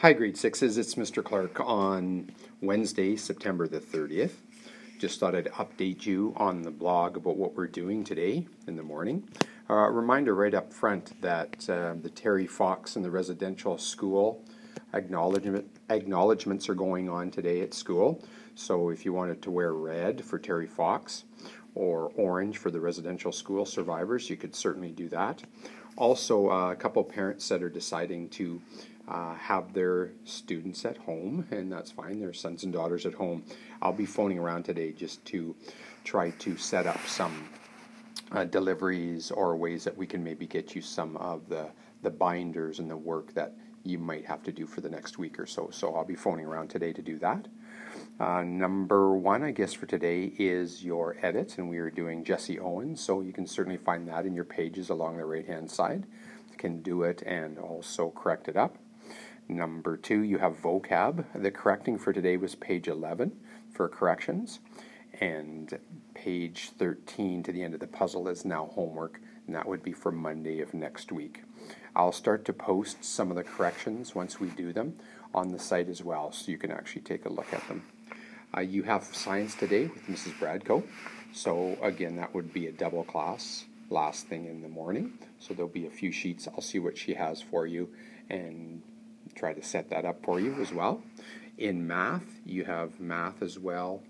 Hi, grade sixes. It's Mr. Clark on Wednesday, September the 30th. Just thought I'd update you on the blog about what we're doing today in the morning. Reminder right up front that the Terry Fox and the residential school acknowledgements are going on today at school. So if you wanted to wear red for Terry Fox or orange for the residential school survivors, you could certainly do that. Also, a couple parents that are deciding to have their students at home, and that's fine, their sons and daughters at home. I'll be phoning around today just to try to set up some deliveries or ways that we can maybe get you some of the binders and the work that you might have to do for the next week or so. So I'll be phoning around today to do that. Number one, I guess, for today is your edit, and we are doing Jesse Owens, so you can certainly find that in your pages along the right-hand side. You can do it and also correct it up. Number two, you have vocab. The correcting for today was page 11 for corrections, and page 13 to the end of the puzzle is now homework, and that would be for Monday of next week. I'll start to post some of the corrections once we do them on the site as well, so you can actually take a look at them. You have science today with Mrs. Bradco, so again, that would be a double class last thing in the morning, so there'll be a few sheets. I'll see what she has for you and try to set that up for you as well. In math, you have math as well,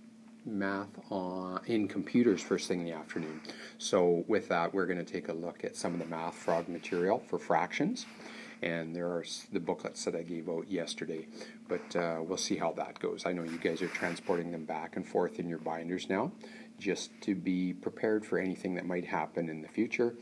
in computers first thing in the afternoon. So with that, we're going to take a look at some of the Math Frog material for fractions, and there are the booklets that I gave out yesterday, but we'll see how that goes. I know you guys are transporting them back and forth in your binders now, just to be prepared for anything that might happen in the future,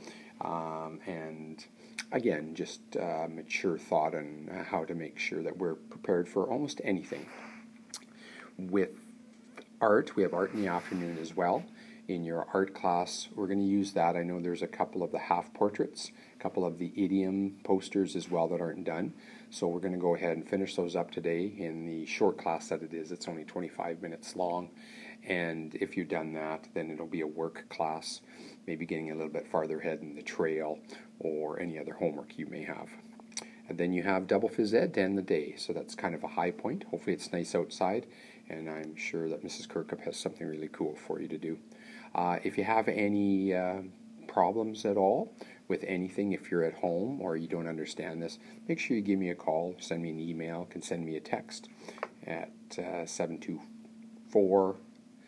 and again, just mature thought on how to make sure that we're prepared for almost anything. With art, we have art in the afternoon as well. In your art class, we're going to use that. I know there's a couple of the half portraits, a couple of the idiom posters as well that aren't done. So we're going to go ahead and finish those up today in the short class that it is. It's only 25 minutes long. And if you've done that, then it'll be a work class, maybe getting a little bit farther ahead in the trail or any other homework you may have. And then you have double phys ed to end the day, so that's kind of a high point. Hopefully it's nice outside, and I'm sure that Mrs. Kirkup has something really cool for you to do. If you have any problems at all with anything, if you're at home or you don't understand this, make sure you give me a call, send me an email, can send me a text at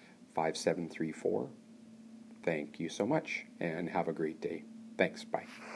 724-5734. Thank you so much, and have a great day. Thanks. Bye.